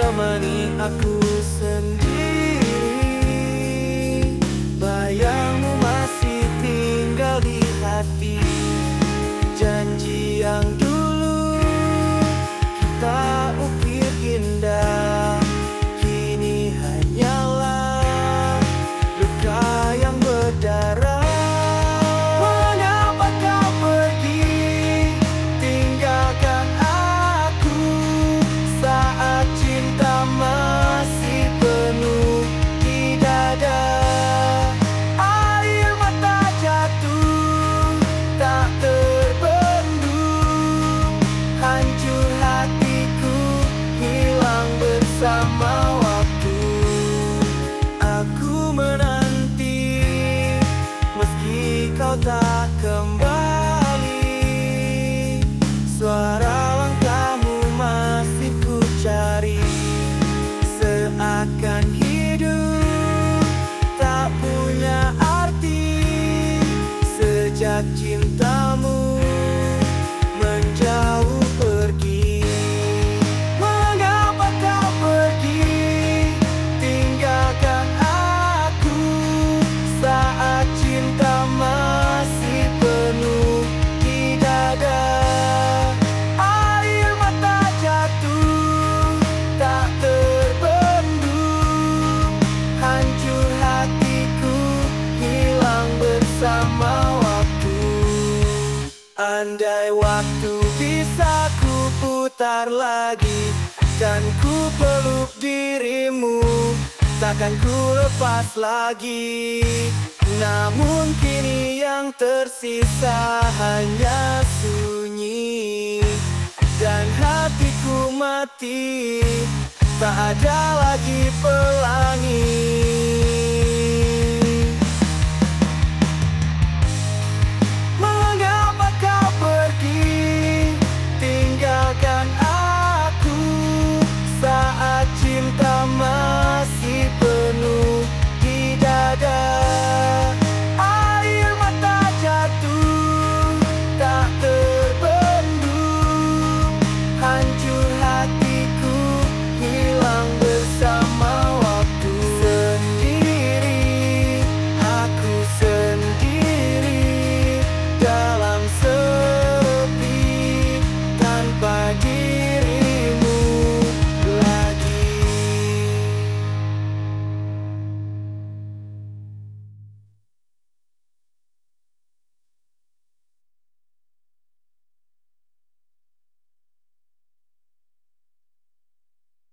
temani aku sendiri. Bayangmu masih tinggal di hati. Janji yang dulu kita ukir indah, kini hanyalah luka yang berdarah. Mengapa kau pergi, tinggalkan aku, saat cinta masih penuh di dada. Air mata jatuh tak terbendung, hancur hatiku hilang bersama waktu. Aku menanti meski kau tak kembali, suara langkahmu masih ku cari. Seakan hidup tak punya arti sejak cintamu menjauh pergi. Mengapa kau pergi, tinggalkan aku, saat cinta masih penuh di dada. Air mata jatuh tak terbendung, hancur hatiku hilang bersama waktu. Andai waktu bisa ku putar lagi dan ku peluk dirimu, takkan ku lepas lagi. Namun kini yang tersisa hanya sunyi, dan hatiku mati, tak ada lagi pelangi.